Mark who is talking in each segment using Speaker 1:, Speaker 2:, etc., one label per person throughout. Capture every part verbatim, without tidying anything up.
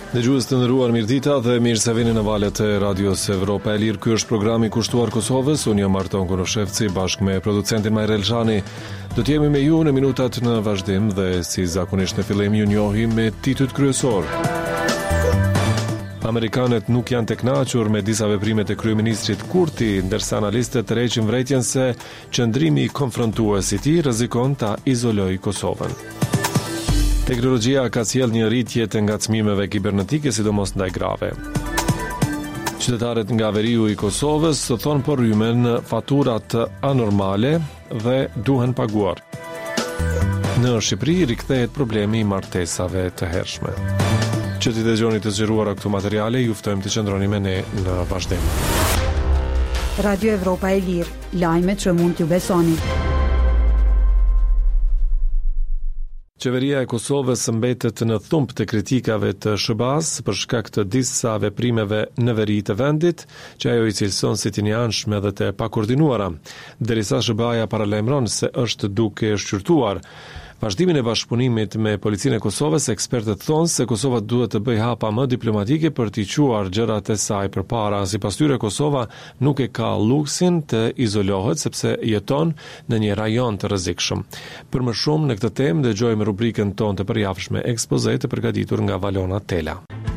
Speaker 1: Dëgjues të nderuar, mirëdita dhe mirë se vini në valët e Radios Evropa e Lirë. Ky është programi kushtuar Kosovës. Unë jam Marton Konoshevci bashkë me producentin Majrel Xhani. Do të jemi me ju në minutat në vazhdim dhe si zakonisht në fillim ju njohim me titujt kryesor. Amerikanët nuk janë të kënaqur me disa veprime të kryeministrit Kurti, ndërsa analistët tërheqin vërejtjen se qëndrimi konfrontues i tij rrezikon ta izolojë Kosovën. Teknologjia ka sjellë një rritje të ngacmimeve kibernetike, sidomos ndaj grave. Qytetarët nga veriu i Kosovës thonë po rrymen faturat anormale dhe duhen paguar. Në Shqipëri rikthehet problemi i martesave të hershme. Që t'i dëgjoni të zgjeruara këto materiale, ju ftojmë të qëndroni me ne në vazhdim.
Speaker 2: Radio Evropa e Lirë, lajmet që mund t'ju besoni.
Speaker 1: Qeveria e Kosovës mbetet në thumb të kritikave të S B A-s për shkak të disa veprimeve në veri të vendit, që ajo i cilëson si të njëanshme dhe të pakoordinuara, derisa S B A-ja paralajmëron se është duke shqyrtuar vazhdimin e bashkëpunimit me policinë e Kosovës. Ekspertët thonë se Kosova duhet të bëjë hapa më diplomatike për t'i quar gjërat e saj përpara. Sipas tyre, Kosova nuk e ka luksin të izolohet sepse jeton në një rajon të rrezikshëm. Për më shumë në këtë temë dëgjojmë rubrikën tonë të përjavshme ekspoze të përgatitur nga Valona Tela.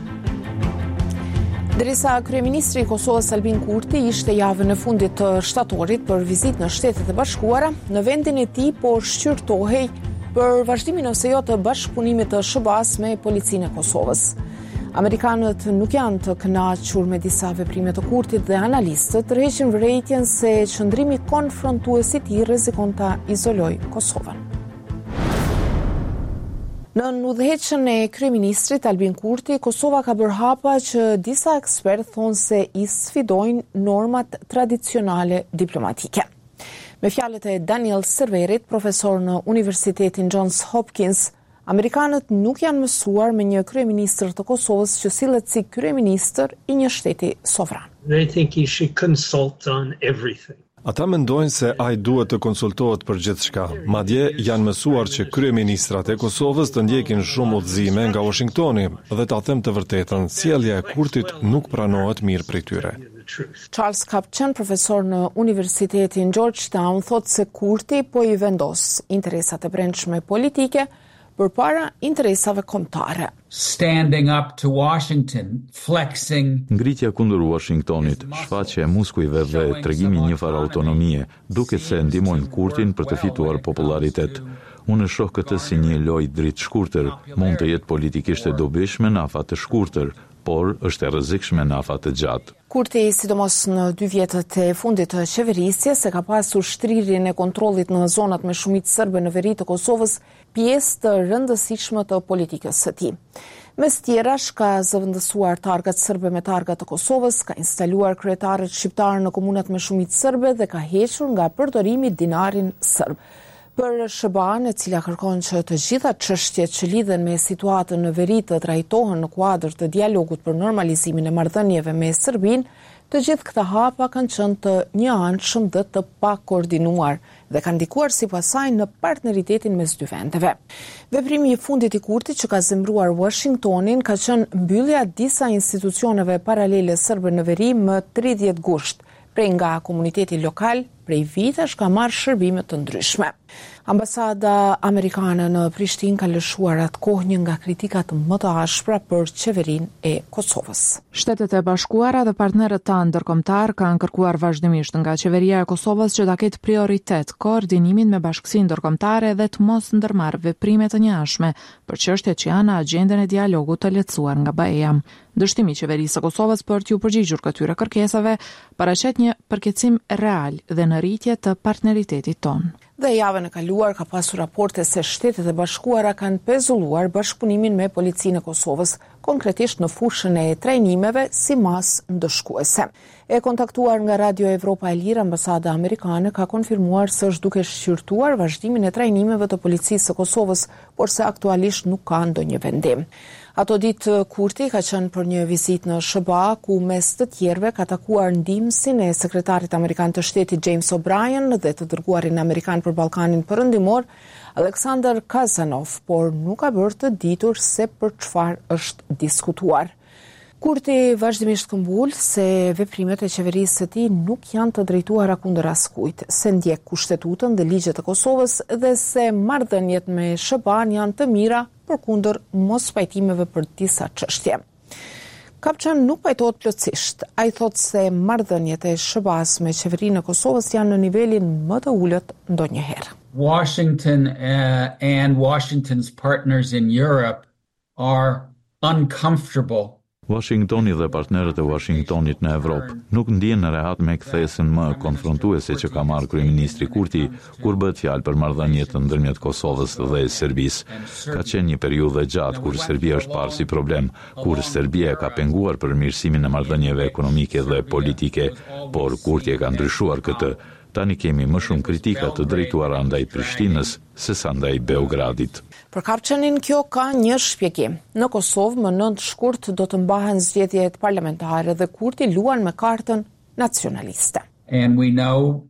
Speaker 3: Derisa kryeministri i Kosovës Albin Kurti ishte javën e fundit të shtatorit për vizitë në Shtetet e Bashkuara, në vendin e tij po shqyrtohej për vazhdimin ose jo të bashkëpunimit të S B A-s me policinë e Kosovës. Amerikanët nuk janë të kënaqur me disa veprime të Kurtit dhe analistët tërheqin vërejtjen se qëndrimi konfrontues i tij rrezikon ta izolojë Kosovën. Në udhëheqjen e kryeministrit Albin Kurti, Kosova ka bërë hapa që disa ekspertë thonë se i sfidojnë normat tradicionale diplomatike. Me fjalët e Daniel Serverit, profesor në Universitetin Johns Hopkins, amerikanët nuk janë mësuar me një kryeministër të Kosovës që sillet si kryeministër i një shteti sovran.
Speaker 4: They think he should consult on everything.
Speaker 1: Ata mendojnë se ai duhet të konsultohet për gjithçka. Madje janë mësuar që kryeministrat e Kosovës të ndjekin shumë udhëzime nga Washingtoni dhe ta them të vërtetën, sjellja e Kurtit nuk pranohet mirë prej tyre.
Speaker 3: Charles Kapçan, profesor në Universitetin Georgetown, thotë se Kurti po i vendos interesat e brendshme politike përpara interesave kombëtare.
Speaker 5: Standing up to Washington, flexing.
Speaker 6: Ngritja kundër Washingtonit, shfaqja e muskujve dhe tregimi një farë autonomie, duket se ndihmojnë Kurtin për të fituar popularitet. Unë shoh këtë si një lojë dritë shkurtër, mund të jetë politikisht e dobishme në afat të shkurtër, por është e rrezikshme në afat të gjatë.
Speaker 3: Kurti, sidomos në dy vjetët e fundit të qeverisjes, se ka pasur shtrirjen e kontrollit në zonat me shumicë serbe në veri të Kosovës, pjesë të rëndësishme të politikës së tij. Mes tjerash ka zëvendësuar targat serbe me targat të Kosovës, ka instaluar kryetarët shqiptarë në komunat me shumicë serbe dhe ka hequr nga përdorimi dinarin serb. Për S B A-n, e cila kërkon që të gjitha çështjet që lidhen me situatën në veri të trajtohen në kuadër të dialogut për normalizimin e marrëdhënieve me Serbinë, të gjithë këta hapa kanë qenë të njëanshëm dhe të pakoordinuar dhe kanë ndikuar sipas saj në partneritetin mes dy vendeve. Veprimi i fundit i Kurtit që ka zemruar Washingtonin ka qenë mbyllja disa institucioneve paralele serbe në veri më tridhjetë gusht. Prej nga komuniteti lokal, prej vitesh ka marrë shërbime të ndryshme. Ambasada amerikane në Prishtinë ka lëshuar atë kohë një nga kritikat më të ashpra për qeverinë e Kosovës.
Speaker 7: Shtetet e Bashkuara dhe partnerët tanë ndërkombëtar kanë kërkuar vazhdimisht nga qeveria e Kosovës që ta ketë prioritet koordinimin me bashkësinë ndërkombëtare dhe të mos ndërmarrë veprime të njëanshme për çështjet që janë në agjendën e dialogut të lehtësuar nga B E A. Dështimi i qeverisë së Kosovës për t'ju përgjigjur këtyre kërkesave paraqet një përkeçim real dhe në rritje të partneritetit tonë.
Speaker 3: Dhe javën e kaluar ka pasur raporte se Shtetet e Bashkuara kanë pezulluar bashkëpunimin me policinë e Kosovës, konkretisht në fushën e trajnimeve si masë ndëshkuese. E kontaktuar nga Radio Evropa e Lirë, ambasada amerikane ka konfirmuar se është duke shqyrtuar vazhdimin e trajnimeve të policisë së Kosovës, por se aktualisht nuk ka ndonjë vendim. Ato ditë Kurti ka qenë për një vizitë në S B A, ku mes të tjerëve ka takuar ndihmësin e sekretarit amerikan të shtetit James O'Brien dhe të dërguarin amerikan për Ballkanin Perëndimor, Aleksandar Kazanov, por nuk ka bërë të ditur se për çfarë është diskutuar. Kurti vazhdimisht këmbul se veprimet e qeverisë së tij nuk janë të drejtuara kundër askujt, se ndjek kushtetutën dhe ligjet e Kosovës dhe se marrëdhëniet me S B A-n janë të mira përkundër mos pajtimeve për disa çështje. Kapçan nuk pajtohet plotësisht. Ai thotë se marrëdhëniet e S B A-s me qeverinë e Kosovës janë në nivelin më të ulët ndonjëherë.
Speaker 5: Washington uh, and Washington's partners in Europe are uncomfortable.
Speaker 6: Washingtoni dhe partnerët e Washingtonit në Evropë nuk ndjen rehat me kthesën më konfrontuese që ka marrë kryeministri Kurti kur bëhet fjalë për marrëdhëniet ndërmjet Kosovës dhe Serbisë. Ka qenë një periudhë gjatë kur Serbia është parë si problem, kur Serbia ka penguar përmirësimin e marrëdhënieve ekonomike dhe politike, por Kurti e ka ndryshuar këtë. Tani kemi më shumë kritika të drejtuara ndaj Prishtinës se sa ndaj Beogradit.
Speaker 3: Për Kapçanin kjo ka një shpjegim. Në Kosovë më nëntë shkurt do të mbahen zgjedhjet parlamentare dhe Kurti luan me kartën nacionaliste.
Speaker 5: And we know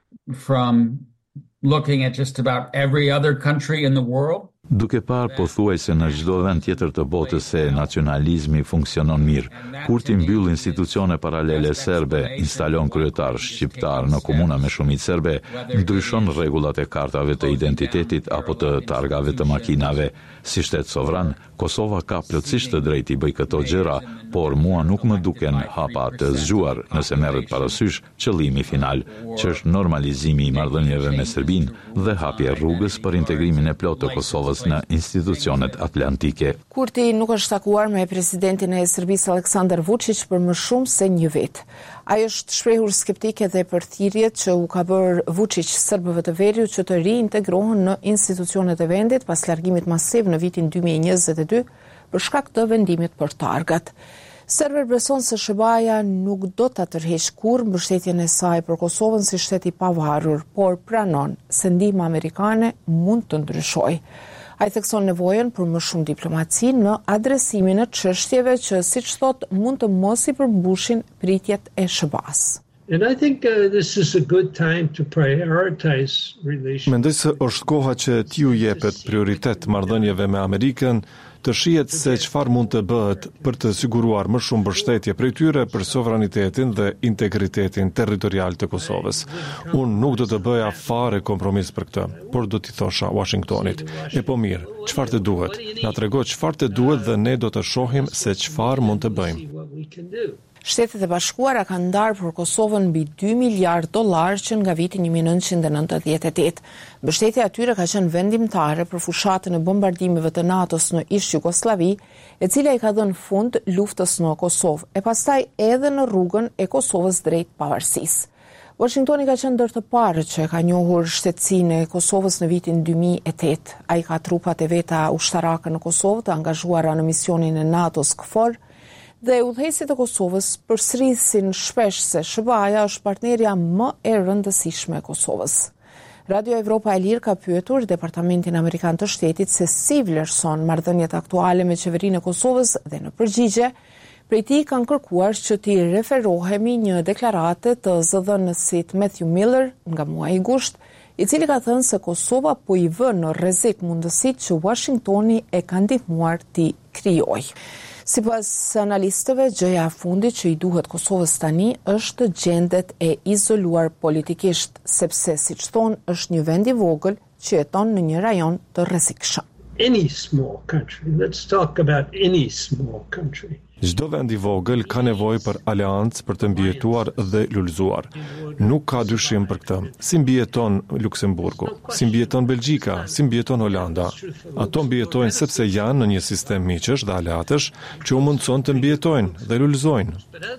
Speaker 5: from looking at just about every other country in the world,
Speaker 6: duke parë pothuajse në çdo vend tjetër të botës se nacionalizmi funksionon mirë. Kurti mbyll institucione paralele serbe, instalon kryetar shqiptar në komuna me shumicë serbe, ndryshon rregullat e kartave të identitetit apo të targave të makinave. Si shtet sovran, Kosova ka plotësisht të drejtë i bëj këto gjëra, por mua nuk më duken hapa të zgjuar nëse merret parasysh qëllimi final, që është normalizimi i marrëdhënieve me Serbinë dhe hapja rrugës për integrimin e plotë të Kosovës në institucionet atlantike.
Speaker 3: Kurti nuk është takuar me presidentin e Serbisë Aleksandar Vučić për më shumë se një vit. Ai është shprehur skeptik edhe për thirrjet që u ka bërë Vučić serbëve të veriut që të riintegrohen në institucionet e vendit pas largimit masiv në vitin dy mijë e njëzet e dy për shkak të vendimit për targat. Server beson se S B A-ja nuk do ta tërheqë kurrë mbështetjen e saj për Kosovën si shtet i pavarur, por pranon se ndihma amerikane mund të ndryshojë. Ai thekson nevojën për më shumë diplomaci në adresimin e çështjeve që, siç thot, mund të mos i përmbushin pritjet e S B A-s.
Speaker 4: And I think uh, this is a good time to prioritize relations.
Speaker 1: Mendoj se është koha që t'ju jepet prioritet marrëdhënieve me Amerikën, të shihet se çfarë mund të bëhet për të siguruar më shumë mbështetje prej tyre për sovranitetin dhe integritetin territorial të Kosovës. Unë nuk do të bëja fare kompromis për këtë, por do t'i thosha Washingtonit: "E po mirë, çfarë të duhet? Na trego çfarë të duhet dhe ne do të shohim se çfarë mund të bëjmë."
Speaker 3: Shtetet e Bashkuara kanë ndarë për Kosovën mbi dy miliard dollar që nga viti një mijë e nëntëqind e nëntëdhjetë e tetë. Mbështetja atyre ka qenë vendimtare për fushatën e bombardimeve të NATO-s në ish Jugosllavi, e cila i ka dhënë fund luftës në Kosovë, e pastaj edhe në rrugën e Kosovës drejt pavarësisë. Washingtoni ka qenë ndër të parët që ka njohur shtetësinë e Kosovës në vitin dy mijë e tetë. Ai ka trupat e veta ushtarake në Kosovë të angazhuara në misionin e NATO-s KFOR, dhe udhëheqësit e Kosovës përsërisin shpesh se S B A-ja është partnerja më e rëndësishme e Kosovës. Radio Evropa e Lirë ka pyetur Departamentin Amerikan të Shtetit se si vlerëson marrëdhëniet aktuale me qeverinë e Kosovës dhe në përgjigje, prej tij kanë kërkuar që t'i referohemi një deklarate të zëdhënësit Matthew Miller nga muaji gusht, i cili ka thënë se Kosova po i vë në rrezik mundësitë që Washingtoni e ka ndihmuar t'i krijojë. Sipas analistëve, gjëja e fundit që i duhet Kosovës tani është gjendet e izoluar politikisht, sepse, siç thonë, është një vend i vogël që jeton në një rajon të rrezikshëm.
Speaker 4: Any small country, let's talk about any small country.
Speaker 1: Çdo vend i vogël ka nevojë për aleancë për të mbijetuar dhe lullzuar. Nuk ka dyshim për këtë. Si mbijeton Luksemburgu, si mbijeton Belgjika, si mbijeton Holanda. Ato mbijetojnë sepse janë në një sistem miqësh dhe aleatësh që u mundson të mbijetojnë dhe lullzojnë.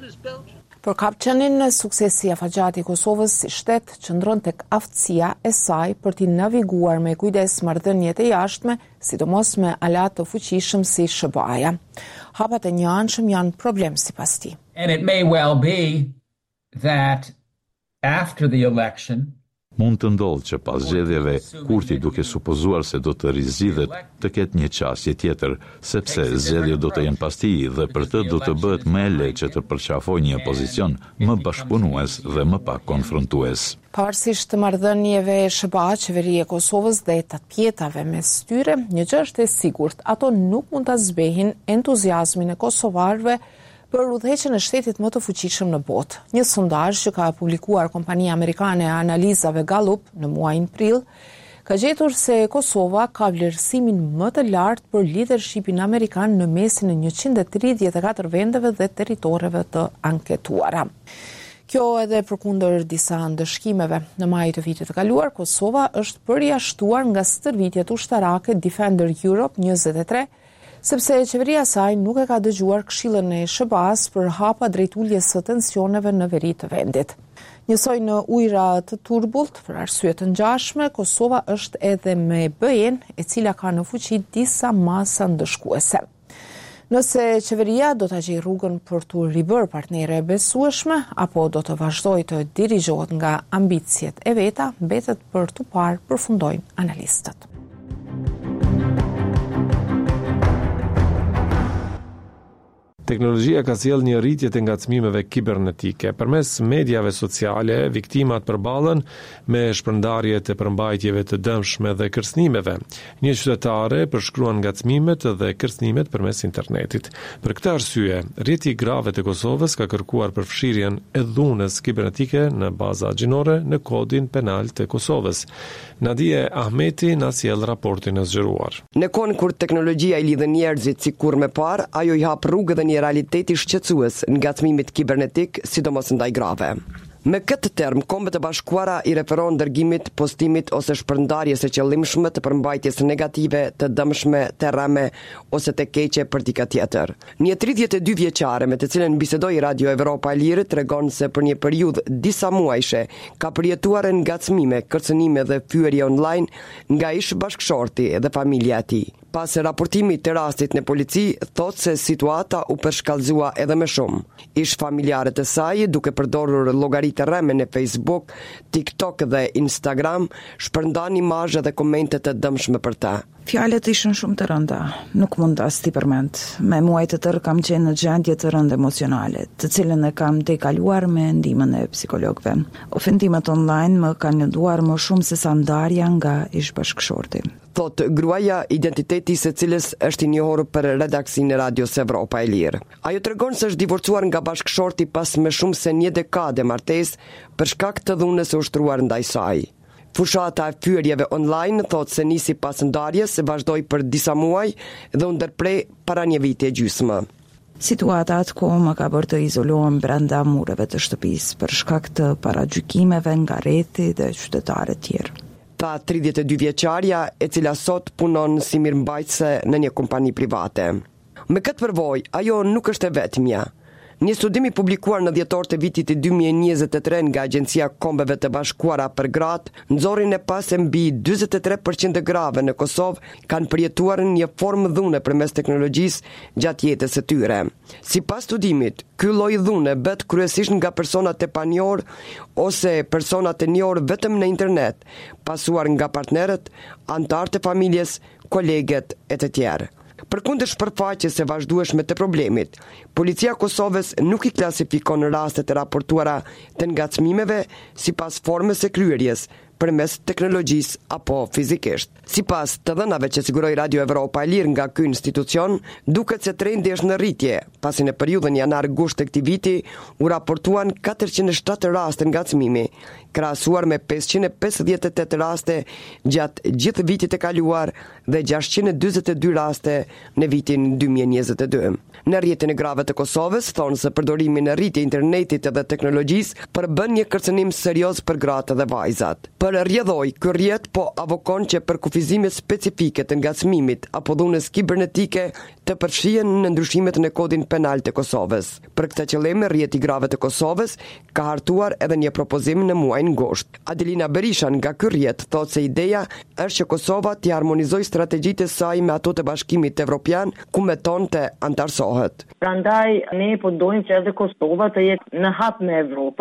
Speaker 3: Për Kapçanin, suksesi i afatgjat i Kosovës si shtet qëndron tek aftësia e saj për t'i naviguar me kujdes marrëdhëniet e jashtme, sidomos me aleat të fuqishëm si S B A-ja. Hapat e njëanshëm janë problem sipas tij.
Speaker 5: And it may well be that after the election,
Speaker 6: Mund të ndodhë që pas zgjedhjeve Kurti, duke supozuar se do të rizidhet, të ketë një qasje tjetër, sepse zgjedhjet do të jenë pas tij dhe për të do të bëhet më e lehtë që të përqafojë një opozicion më bashkëpunues dhe më pak konfrontues.
Speaker 3: Pavarësisht të marrëdhënieve S B A, qeveria e Kosovës dhe të pjetave mes tyre, një gjë është e sigurt, ato nuk mund ta zbehin entuziazmin e kosovarëve për udhëheqjen e shtetit më të fuqishëm në botë. Një sondazh që ka publikuar kompania amerikane e analizave Gallup në muajin prill ka gjetur se Kosova ka vlerësimin më të lartë për leadershipin amerikan në mesin e njëqind e tridhjetë e katër vendeve dhe territoreve të anketuara. Kjo edhe përkundër disa ndëshkimeve. Në maj të vitit të kaluar, Kosova është përjashtuar nga stërvitjet ushtarake Defender Europe njëzet e tre, sepse qeveria saj nuk e ka dëgjuar këshillën e S B A-s për hapa drejt uljes së tensioneve në veri të vendit. Njësoj në ujra të turbullt, për arsye të ngjashme, Kosova është edhe me B E-n, e cila ka në fuqi disa masa ndëshkuese. Nëse qeveria do të gjejë rrugën për të ribërë partnere besueshme, apo do të vazhdojë të dirigjohet nga ambicjet e veta, mbetet për tu parë, përfundojnë analistët.
Speaker 1: Teknologjia ka sjellë një rritje të ngacmimeve kibernetike. Përmes mediave sociale, viktimat përballen me shpërndarje të përmbajtjeve të dëmshme dhe kërcënimeve. Një qytetare përshkruan ngacmimet dhe kërcënimet përmes internetit. Për këtë arsye, rrjeti i grave të Kosovës ka kërkuar përfshirjen e dhunës kibernetike në baza gjinore në kodin penal të Kosovës. Nadie Ahmeti na sjell raportin e zgjeruar.
Speaker 8: Në kohën kur teknologjia i lidh njerëzit sikur më parë, ajo i hap rrugë dhe një realiteti shqetësues ngacmimit kibernetik, sidomos ndaj grave. Me këtë term, Kombet e Bashkuara i referon dërgimit, postimit ose shpërndarjes së qëllimshme të përmbajtjes negative, të dëmshme, të rreme ose të keqe për dikë tjetër. Një tridhjetë e dy vjeçare me të cilën bisedoi Radio Evropa e Lirë tregon se për një periudhë disa muajshe ka përjetuar ngacmime, kërcënime dhe fyerje online nga ish bashkëshorti dhe familja e tij. Pas raportimit të rastit në polici, thot se situata u përshkallëzua edhe më shumë. Ish familjarët e saj, duke përdorur llogaritë rreme në Facebook, TikTok dhe Instagram, shpërndan imazhe dhe komente të dëmshme për ta.
Speaker 9: Fjalët ishin shumë të rënda, nuk mund as t'i përmend. Me muaj të tërë kam qenë në gjendje të rëndë emocionale, të cilën e kam tejkaluar me ndihmën e psikologëve. Ofendimet online më kanë lënduar më shumë se sa ndarja nga ish bashkëshorti.
Speaker 8: Thot gruaja, identiteti së cilës është i njohur për redaksinë e Radios Evropa e Lirë. Ajo tregon se është divorcuar nga bashkëshorti pas më shumë se një dekade martesë për shkak të dhunës së ushtruar ndaj saj. Fushata e fyerjeve online thot se nisi pas ndarjes, vazhdoi për disa muaj dhe u ndërprej para një viti e gjysmë.
Speaker 9: Situata atko më ka bërë të izolohem brenda mureve të shtëpisë për shkak të paragjykimeve nga rrethi dhe qytetarë të tjerë.
Speaker 8: Ta tridhjetë e dy vjeçarja, e cila sot punon si mirëmbajtëse në një kompani private. Me këtë përvojë, ajo nuk është e vetmja. Një studim i publikuar në dhjetor të vitit dy mijë e njëzet e tre nga Agjencia e Kombeve të Bashkuara për gratë, nxorri në pas se mbi dyzet e tre përqind të grave në Kosovë kanë përjetuar një formë dhune përmes teknologjisë gjatë jetës së tyre. Sipas studimit, ky lloj dhune bëhet kryesisht nga personat e panjohur ose personat e njohur vetëm në internet, pasuar nga partnerët, anëtarët e familjes, kolegët e të tjerë. Përkundër shpërfaqjes së vazhdueshme të problemit, policia e Kosovës nuk i klasifikon rastet e raportuara të ngacmimeve sipas formës së kryerjes përmes teknologjisë apo fizikisht. Sipas të dhënave që siguroi Radio Evropa e Lirë nga ky institucion, duket se trendi është në rritje, pasi në periudhën janar-gusht të këtij viti u raportuan katërqind e shtatë raste ngacmimi, krahasuar me pesëqind e pesëdhjetë e tetë raste gjatë gjithë vitit të kaluar dhe gjashtëqind e dyzet e dy raste në vitin dy mijë e njëzet e dy. Në rrjetin e grave të Kosovës thonë se përdorimi në rritje internetit dhe teknologjisë përbën një kërcënim serioz për gratë dhe vajzat. Për rrjedhoj, ky rrjet po avokon që për kufizime specifike të ngacmimit apo dhunës kibernetike të përfshihen në ndryshimet në kodin penal të Kosovës. Për këtë qëllim, rrjeti i grave të Kosovës ka hartuar edhe një propozim në muajin gusht. Adelina Berisha nga ky rrjet thotë se ideja është që Kosova të harmonizojë strategjitë e saj me ato të Bashkimit Evropian, ku meton të antarësohet.
Speaker 10: Prandaj ne po dojmë që edhe Kosova të jetë në hap me Evropën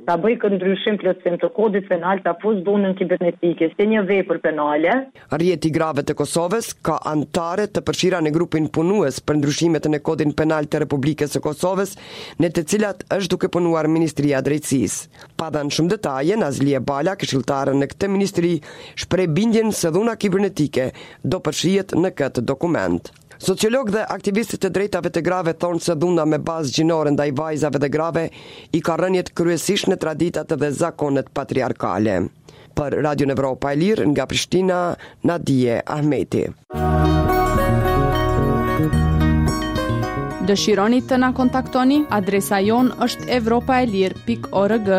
Speaker 10: ta bëj këtë ndryshim plotësim të kodit penal, ta fus dhunën kibernetike si një vepër penale.
Speaker 8: Rjeti grave të Kosovës ka antare të përfshira në grupin punues për ndryshimet në kodin penal të Republikës së Kosovës, në të cilat është duke punuar Ministria e Drejtësisë. Pa dhënë shumë detaje, Nazlie Bala, këshilltare në këtë ministri, shpreh bindjen se dhuna kibernetike do përfshihet në këtë dokument. Sociolog dhe aktivistët të drejtave të grave thonë se dhuna me bazë gjinore ndaj vajzave dhe grave i ka rënjet kryesisht në traditat dhe zakonet patriarkale. Për Radio Evropa e Lirë, nga Prishtina, Nadije Ahmeti.
Speaker 11: Dëshironi të na kontaktoni? Adresa jon është evropaelir pikë org.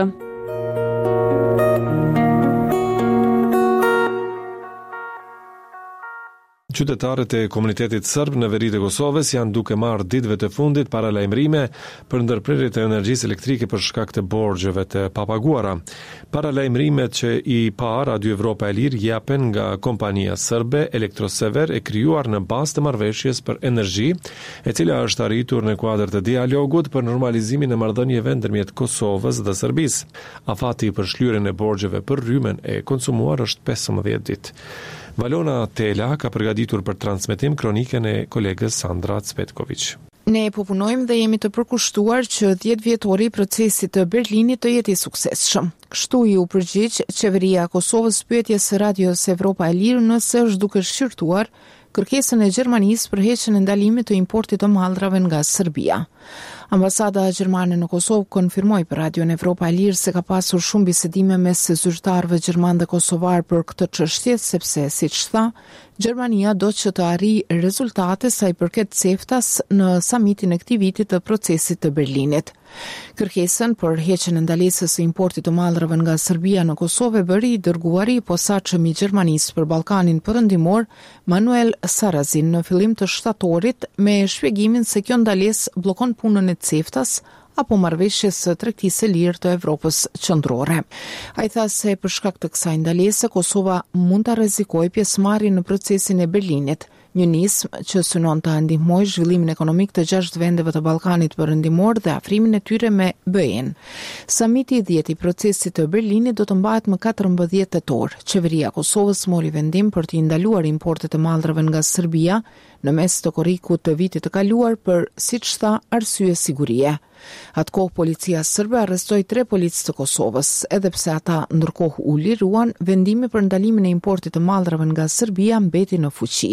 Speaker 1: Qytetarët e komunitetit serb në veri të Kosovës janë duke marrë ditëve të fundit paralajmërime për ndërprerje të energjisë elektrike për shkak të borxheve të papaguara. Paralajmërimet që i pa Radio Evropa e Lirë japen nga kompania serbe Elektrosever e krijuar në bazë të marrëveshjes për energji, e cila është arritur në kuadër të dialogut për normalizimin e marrëdhënieve ndërmjet Kosovës dhe Serbisë. Afati për shlyerjen e borxheve për rrymen e konsumuar është pesëmbëdhjetë ditë. Valona Tela ka përgatitur për transmetim kronikën e kolegës Sandra Cvetković.
Speaker 3: Ne po punojmë dhe jemi të përkushtuar që dhjetë vjetori i procesit të Berlinit të jetë i suksesshëm. Kështu i u përgjigj qeveria e Kosovës pyetjes së Radios Evropa e Lirë nëse është duke shqyrtuar kërkesën e Gjermanisë për heqjen e ndalimit të importit të mallrave nga Serbia. Ambasada gjermane në Kosovë konfirmoi për Radion Evropa e Lirë se ka pasur shumë bisedime mes zyrtarëve gjerman dhe kosovar për këtë çështje, sepse siç tha, Gjermania do që të arrijë rezultate sa i përket CEFTA-s në samitin e këtij viti të procesit të Berlinit. Kërkesën për heqjen e ndalesës së importit të mallrave nga Serbia në Kosovë bëri i dërguari i posaçëm i Gjermanisë për Ballkanin Perëndimor, Manuel Sarazin, në fillim të shtatorit me shpjegimin se kjo ndalesë bllokon punën e CEFTA-s apo marrëveshjes së tregtisë së lirë të Evropës qendrore. Ai tha se për shkak të kësaj ndalese Kosova mund ta rrezikojë pjesëmarrjen në procesin e Berlinit, një nismë që synon të ndihmojë zhvillimin ekonomik të gjashtë vendeve të Ballkanit Perëndimor dhe afrimin e tyre me B E-n. Samiti i dhjetë i procesit të Berlinit do të mbahet më katërmbëdhjetë tetor. Qeveria e Kosovës mori vendim për të ndaluar importet e mallrave nga Serbia në mes të korrikut të vitit të kaluar për, siç tha, arsye sigurie. Atë kohë policia serbe arrestoi tre policë të Kosovës, edhe pse ata ndërkohë u liruan, vendimi për ndalimin e importit të mallrave nga Serbia mbeti në fuqi.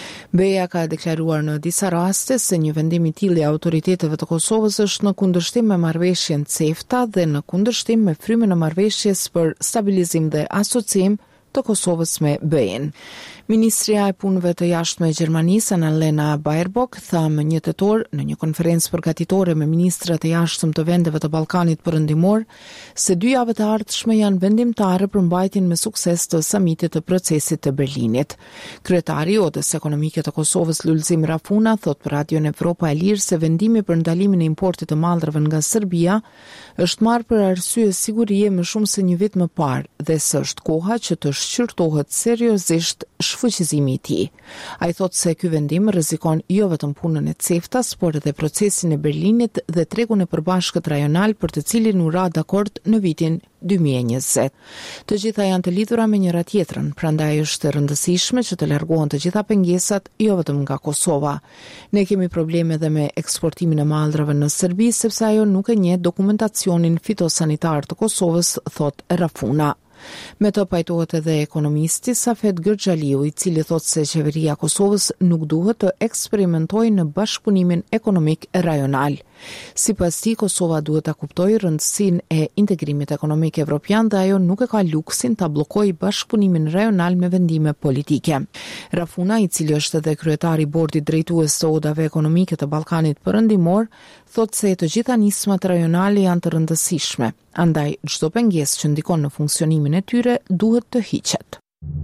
Speaker 3: B E-ja ka deklaruar në disa raste se një vendim i tillë i autoriteteve të Kosovës është në kundërshtim me marrëveshjen CEFTA dhe në kundërshtim me frymën e marrëveshjes për stabilizim dhe asocim të Kosovës me B E-n. Ministria e Punëve të Jashtme e Gjermanisë, Annalena Baerbock, tha më një tetor në një konferencë përgatitore me ministrat e jashtëm të vendeve të Ballkanit Perëndimor se dy javët e ardhshme janë vendimtare për mbajtjen me sukses të samitit të procesit të Berlinit. Kryetari i Odës Ekonomike të Kosovës, Lulzim Rafuna, thot për Radion Evropa e Lirë se vendimi për ndalimin e importit të mallrave nga Serbia është marrë për arsye sigurie më shumë se një vit më parë dhe se është koha që të shqyrtohet seriozisht shfuqizimi i tij. Ai thotë se ky vendim rrezikon jo vetëm punën e CEFTA-s, por edhe procesin e Berlinit dhe tregun e përbashkët rajonal për të cilin u ra dakord në vitin dy mijë e njëzet. Të gjitha janë të lidhura me njëra tjetrën, prandaj është e rëndësishme që të largohen të gjitha pengesat, jo vetëm nga Kosova. Ne kemi probleme edhe me eksportimin e mallrave në Serbi, sepse ajo nuk e njeh dokumentacionin fitosanitar të Kosovës, thot Rafuna. Me të pajtohet edhe ekonomisti Safet Gërxhaliu, i cili thotë se qeveria e Kosovës nuk duhet të eksperimentojë në bashkëpunimin ekonomik rajonal. Sipas tij, Kosova duhet ta kuptojë rëndësinë e integrimit ekonomik evropian dhe ajo nuk e ka luksin ta bllokojë bashkëpunimin rajonal me vendime politike. Rafuna, i cili është edhe kryetari i bordit drejtues të odave ekonomike të Ballkanit Perëndimor, thotë se të gjitha nismat rajonale janë të rëndësishme, andaj çdo pengesë që ndikon në funksionimin e tyre duhet të hiqet.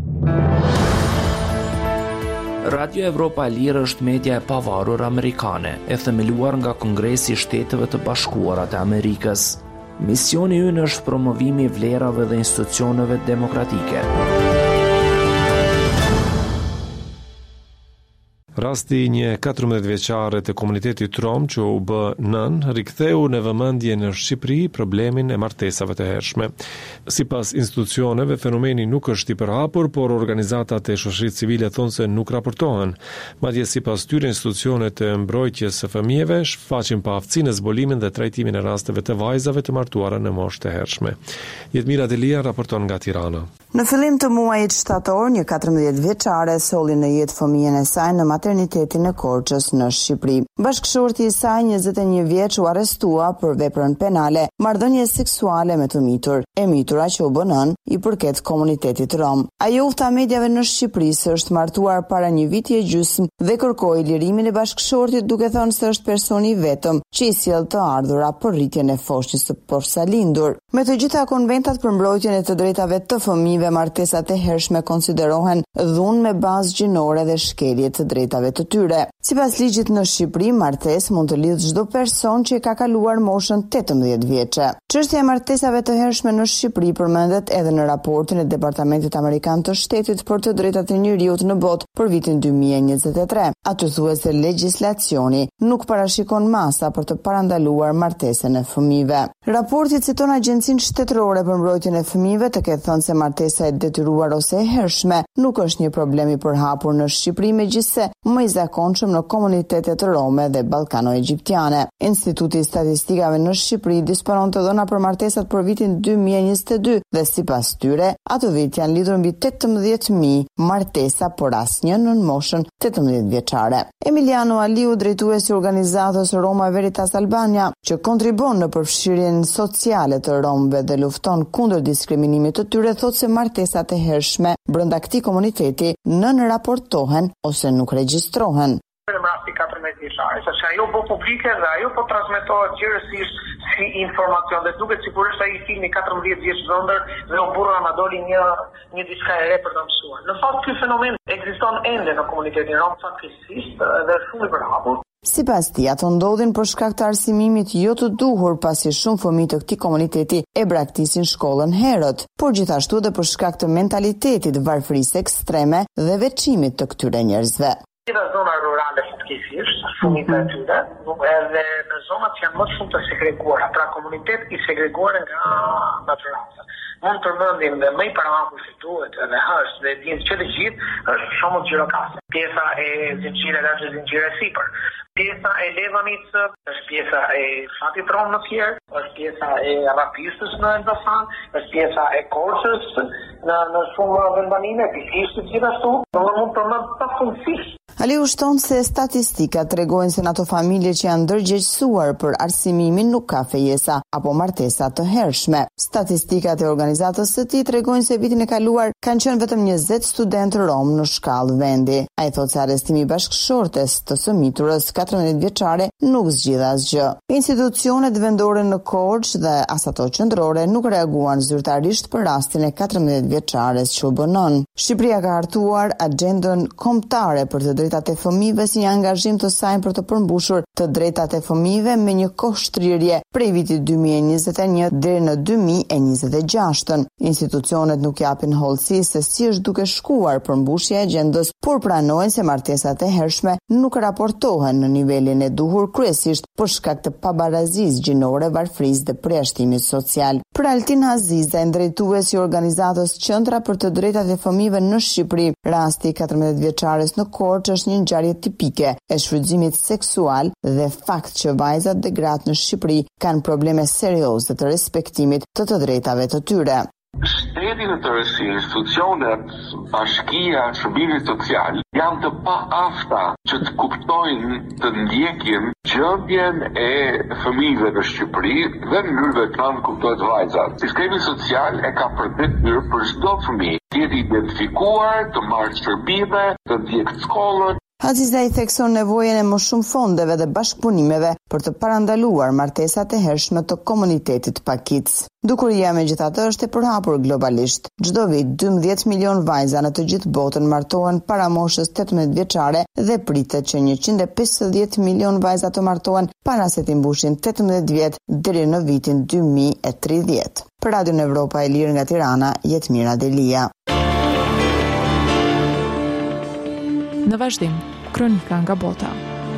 Speaker 12: Radio Evropa e Lirë është media e pavarur amerikane, e themeluar nga Kongresi i Shteteve të Bashkuara të Amerikës. Misioni ynë është promovimi i vlerave dhe institucioneve demokratike.
Speaker 1: Rasti një katërmbëdhjetë vjeçare të komunitetit rom që u bë nën riktheu në vëmendje në Shqipëri problemin e martesave të hershme. Sipas institucioneve, fenomeni nuk është i përhapur, por organizatat e shoqërisë civile thonë se nuk raportohen. Madje sipas tyre institucionet e mbrojtjes së fëmijëve shfaqin pa aftësinë e zbulimin dhe trajtimin e rasteve të vajzave të martuara në moshë të hershme. Jetmira Delia raporton nga Tirana.
Speaker 13: Në fillim të muajit shtator, një katërmbëdhjetë vjeçare soli në jetë fëmijën e saj në maternitetin e Korçës në Shqipëri. Bashkëshorti i saj, njëzet e një vjeç, u arrestua për veprën penale, marrëdhënie seksuale me të mitur. E mitura që u bë nën i përket komunitetit rom. Ajo u tha mediave në Shqipëri se është martuar para një viti e gjysmë dhe kërkoi lirimin e bashkëshortit, duke thënë se është personi i vetëm që i sjell të ardhura për rritjen e foshnjës së posalindur. Me të gjitha konventat për mbrojtjen e të drejtave të fëmijëve, martesat e hershme konsiderohen dhunë me bazë gjinore dhe shkelje të drejtave të tyre. Sipas ligjit në Shqipëri, martesë mund të lidhë çdo person që ka kaluar moshën tetëmbëdhjetë vjeçe. Çështja e martesave të hershme në Shqipëri përmendet edhe në raportin e Departamentit Amerikan të Shtetit për të drejtat e njerëzit në botë për vitin dy mijë e njëzet e tre. Aty thuhet se legjislacioni nuk parashikon masa për të parandaluar martesën e fëmijëve. Raporti citon Agjencinë Shtetërore për Mbrojtjen e Fëmijëve të ketë thënë se martesa e detyruar ose e hershme nuk është një problem i përhapur në Shqipëri, megjithse më i zakonshëm në komunitetet rome dhe ballkano-egjiptiane. Instituti i Statistikave në Shqipëri disponon të dhëna për martesat për vitin dy mijë e njëzet e dy dhe sipas tyre, atë vit janë lidhur mbi tetëmbëdhjetë mijë martesa, por asnjë në moshën tetëmbëdhjetë vjeçare. Emiliano Aliu, drejtuesi i organizatës Roma Veritas Albania, që kontribon në përfshirjen sociale të romëve dhe lufton kundër diskriminimit të tyre, thotë se martesat e hershme brenda këtij komuniteti nën raportohen ose nuk regjistrohen.
Speaker 14: Në rasti katërmbëdhjetë vjeçare, sepse ajo bë publike dhe ajo po transmetohet gjithësisht si informacion dhe duket sikur është ai filmi katërmbëdhjetë vjeç vëndër dhe u burra na doli një një diçka e re për ta mësuar. Në fakt ky fenomen ekziston ende në komunitetin rom fatkeqësisht dhe është shumë i përhapur.
Speaker 13: Sipas tij, ato ndodhin për shkak të arsimimit jo të duhur, pasi shumë fëmijë të këtij komuniteti e braktisin shkollën herët, por gjithashtu edhe për shkak të mentalitetit, varfërisë ekstreme dhe veçimit të këtyre njerëzve.
Speaker 14: Në zona rurale fatkeqësisht, fëmijët e tyre, edhe në zonat që janë më shumë të segreguara, pra komunitet i segreguar nga natyrata. Mund të përmendim dhe më i parahapur se duhet edhe është dhe dinë që të gjithë është shumë Gjirokastër. Pjesa e zinxhirë largë zinxhirë sipër. Pjesa e Levanit është pjesa e fshatit rom në Fier, është pjesa e Rapistës në Elbasan, është pjesa e Korçës në në shumë vendanime, pikërisht gjithashtu, do mund të përmend pafundësisht.
Speaker 13: Aliu shton se statistikat tregojnë se në ato familje që janë ndërgjegjësuar për arsimimin nuk ka fejesa apo martesa të hershme. Statistikat e organizatës së tij tregojnë se vitin e kaluar kanë qenë vetëm njëzet studentë rom në shkallë vendi. Ai thotë se arrestimi i bashkëshortes të së miturës katërmbëdhjetë vjeçare nuk zgjidh asgjë. Institucionet vendore në Korçë dhe as ato qendrore nuk reaguan zyrtarisht për rastin e katërmbëdhjetë vjeçares që u bë nën. Shqipëria ka hartuar agjendën kombëtare për të drejtat e fëmijëve si një angazhim të saj për të përmbushur të drejtat e fëmijëve me një kohë shtrirje prej vitit dy mijë e njëzet e një deri në dy mijë e njëzet e gjashtë. Institucionet nuk japin hollësi se si është duke shkuar përmbushja e agjendës, por pranojnë se martesat e hershme nuk raportohen në nivelin e duhur, kryesisht për shkak të pabarazisë gjinore, varfërisë dhe përjashtimit social. Për Altin Aziza, drejtuesi i organizatës Qendra për të drejtat e fëmijëve në Shqipëri, rasti i katërmbëdhjetë vjeçares në Korçë është një ngjarje tipike e shfrytëzimit seksual dhe fakt që vajzat dhe gratë në Shqipëri kanë probleme serioze të respektimit të të drejtave të tyre.
Speaker 15: Shteti në tërësi, institucionet, bashkia, shërbimit social janë të paafta që të kuptojnë, të ndjekin gjendjen e fëmijëve në Shqipëri dhe në mënyrë veçantë kuptohet vajzat. Sistemi social e ka për detyrë për çdo fëmijë të jetë identifikuar, të marrë shërbime, të ndjekë shkollën.
Speaker 13: Aziza i thekson nevojën e më shumë fondeve dhe bashkëpunimeve për të parandaluar martesat e hershme të komunitetit pakic. Dukuria megjithatë është e përhapur globalisht. Çdo vit dymbëdhjetë milion vajza në të gjithë botën martohen para moshës tetëmbëdhjetë vjeçare dhe pritet që njëqind e pesëdhjetë milion vajza të martohen para se të mbushin tetëmbëdhjetë vjet deri në vitin dy mijë e tridhjetë. Për Radion Evropa e Lirë nga Tirana, Jetmira Delia.
Speaker 7: Në vazhdim, kronika nga bota.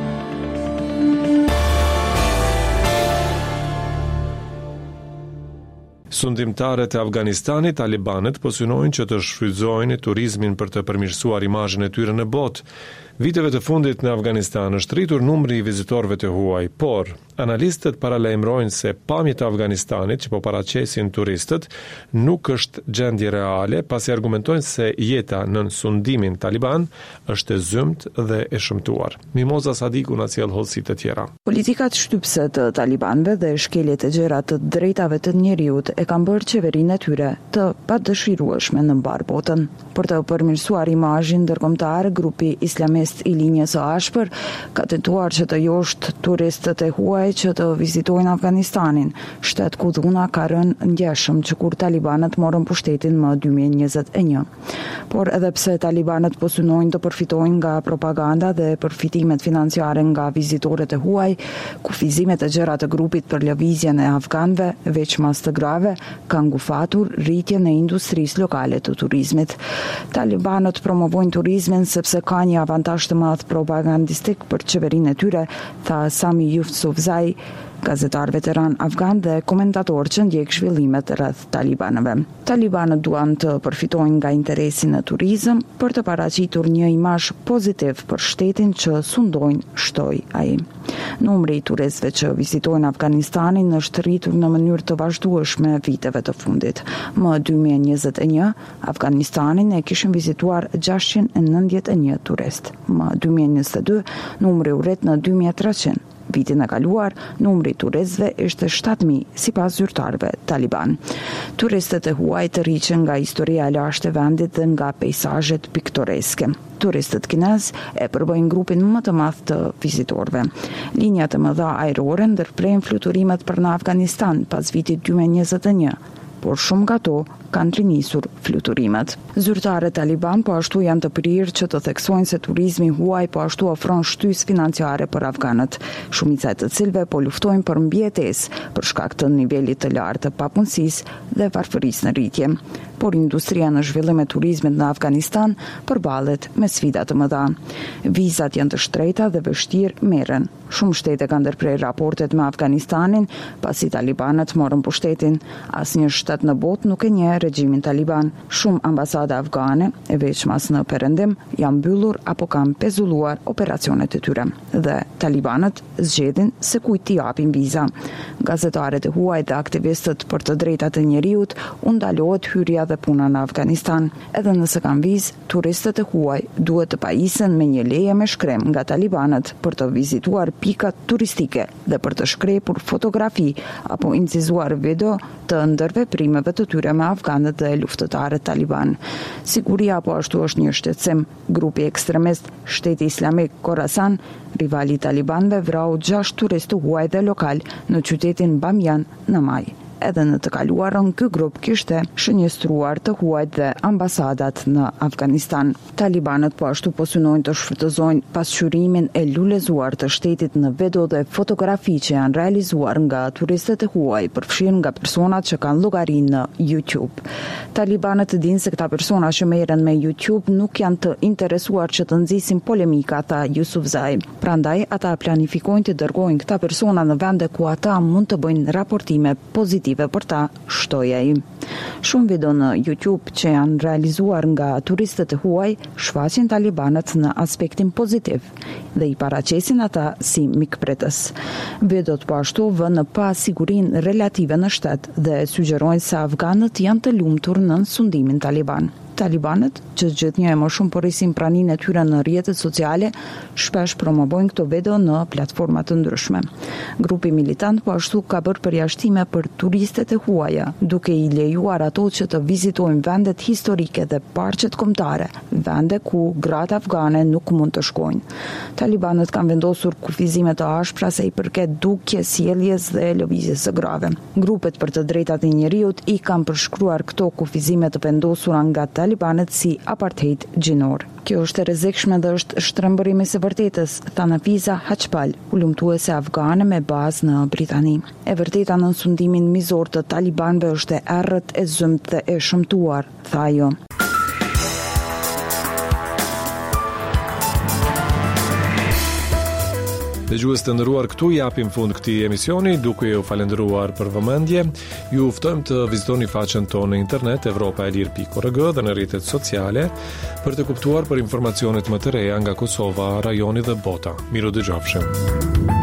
Speaker 1: Sundimtarët e Afganistanit, talibanët, po synojnë që të shfrytëzojnë turizmin për të përmirësuar imazhin e tyre në botë. Viteve të fundit në Afganistan është rritur numri i vizitorëve të huaj, por analistët paralajmërojnë se pamjet e Afganistanit që po paraqesin turistët nuk është gjendje reale, pasi argumentojnë se jeta në sundimin taliban është e zymt dhe e shëmtuar. Mimoza Sadiku na sjell hollësitë e tjera.
Speaker 9: Politikat shtypse të talibanëve dhe shkeljet e gjera të drejtave të njeriut e kanë bërë qeverinë e tyre të padëshirueshme në mbar botën. Për të përmirësuar imazhin ndërkombëtar, grupi islamist i linjës së ashpër ka tentuar që të josht turistët e huaj që të vizitojnë Afganistanin, shtet ku dhuna ka rënë ngjeshëm që kur talibanët morën pushtetin më dy mijë e njëzet e një. Por edhe pse talibanët po synojnë të përfitojnë nga propaganda dhe përfitimet financiare nga vizitorët e huaj, kufizimet e gjëra të grupit për lëvizjen e afganëve, veç mas të grave, kanë ngufatur rritjen e industrisë lokale të turizmit. Talibanët promovojnë turizmin sepse ka një avantazh të madh propagandistik për qeverinë e tyre, tha Sami Yusufzai, gazetar veteran afgan dhe komentator që ndjek zhvillimet rreth talibanëve. Talibanët duan të përfitojnë nga interesi në turizëm për të paraqitur një imazh pozitiv për shtetin që sundojnë, shtoi ai. Numri i turistëve që vizitojnë Afganistanin është rritur në mënyrë të vazhdueshme viteve të fundit. Më dy mijë e njëzet e një, Afganistanin e kishin vizituar gjashtëqind e nëntëdhjetë e një turist. Më dy mijë e njëzet e dy, numri u rrit në dy mijë e treqind. Vitin e kaluar, numri i turistëve ishte shtatë mijë sipas zyrtarëve taliban. Turistët e huaj të rriqen nga historia e lashtë e vendit dhe nga peizazhet piktoreske. Turistët kinez e përbëjnë grupin më të madh të vizitorëve. Linjat e mëdha ajrore ndërprejnë fluturimet për në Afganistan pas vitit dy mijë e njëzet e një. Por shumë nga to kanë rinisur fluturimet. Zyrtarët taliban po ashtu janë të prirë që të theksojnë se turizmi huaj po ashtu ofron shtysë financiare për afganët, shumica e të cilëve po luftojnë për mbijetesë për shkak të nivelit të lartë të papunësisë dhe varfërisë në rritje. Por industria në zhvillim e turizmit në Afganistan përballet me sfida të mëdha. Vizat janë të shtrejta dhe vështirë merren. Shumë shtete kanë ndërprer raportet me Afganistanin pasi talibanët morën pushtetin. Asnjë shtet në botë nuk e njeh regjimin taliban. Shumë ambasada afgane, e veçmas në perëndim, janë mbyllur apo kanë pezulluar operacionet e tyre. Dhe talibanët zgjedhin se kujt t'i japin viza. Gazetarët e huaj dhe aktivistët për të drejtat e njeriut u ndalohet hyrja dhe puna në Afganistan. Edhe nëse kanë vizë, turistët e huaj duhet të pajisen me një leje me shkrem nga talibanët për të vizituar pikat turistike dhe për të shkrepur fotografi apo incizuar video të ndërveprimeve të tyre me afganët dhe luftëtarët taliban. Siguria po ashtu është një shqetësim. Grupi ekstremist Shteti Islamik Khorasan, rivali i talibanëve, vrau gjashtë turistë huaj dhe lokal në qytetin Bamiyan në maj. Edhe në të kaluarën, ky grup kishte shënjestruar të huajt dhe ambasadat në Afganistan. Talibanët po ashtu po synojnë të shfrytëzojnë pasqyrimin e lulezuar të shtetit në video dhe fotografi që janë realizuar nga turistët e huaj, përfshirë nga personat që kanë llogari në YouTube. Talibanët dinë se këta persona që merren me YouTube nuk janë të interesuar që të nxisin polemika, tha Yusufzai. Prandaj ata planifikojnë të dërgojnë këta persona në vende ku ata mund të bëjnë raportime pozitive për ta, shtoi ai. Shumë video në YouTube që janë realizuar nga turistët e huaj shfaqin talibanët në aspektin pozitiv dhe i paraqesin ata si mikpritës. Videot po ashtu vënë në pasigurinë relative në shtet dhe sugjerojnë se afganët janë të lumtur në sundimin taliban. Talibanët, që gjithnjë e më shumë përrisin praninë e tyre në rrjetet sociale, shpesh promovojnë këto video në platforma të ndryshme. Grupi militant po ashtu ka bërë përjashtime për turistët e huaja, duke i lejuar ato që të vizitojnë vendet historike dhe parqet kombëtare, vende ku gratë afgane nuk mund të shkojnë. Talibanët kanë vendosur kufizime të ashpra se i përket dukjes, sjelljes dhe lëvizjes së grave. Grupet për të drejtat e njeriut i kanë përshkruar këto kufizime të vendosura nga talibanët si apartheid gjinor. Kjo është e rrezikshme dhe është shtrembërimi së vërtetës, tha Nafiza Hachpal, ulëmtuese afgane me bazë në Britani. E vërteta në sundimin mizor të talibanëve është e errët, e zymt dhe e shëmtuar, tha ajo.
Speaker 1: Dëgjues të nderuar, këtu japim fund këtij emisioni duke ju falendëruar për vëmendje. Ju ftojmë të vizitoni faqen tonë në internet evropaelir pikë org dhe në rrjetet sociale për të kuptuar për informacionet më të reja nga Kosova, rajoni dhe bota. Miru dëgjofshim.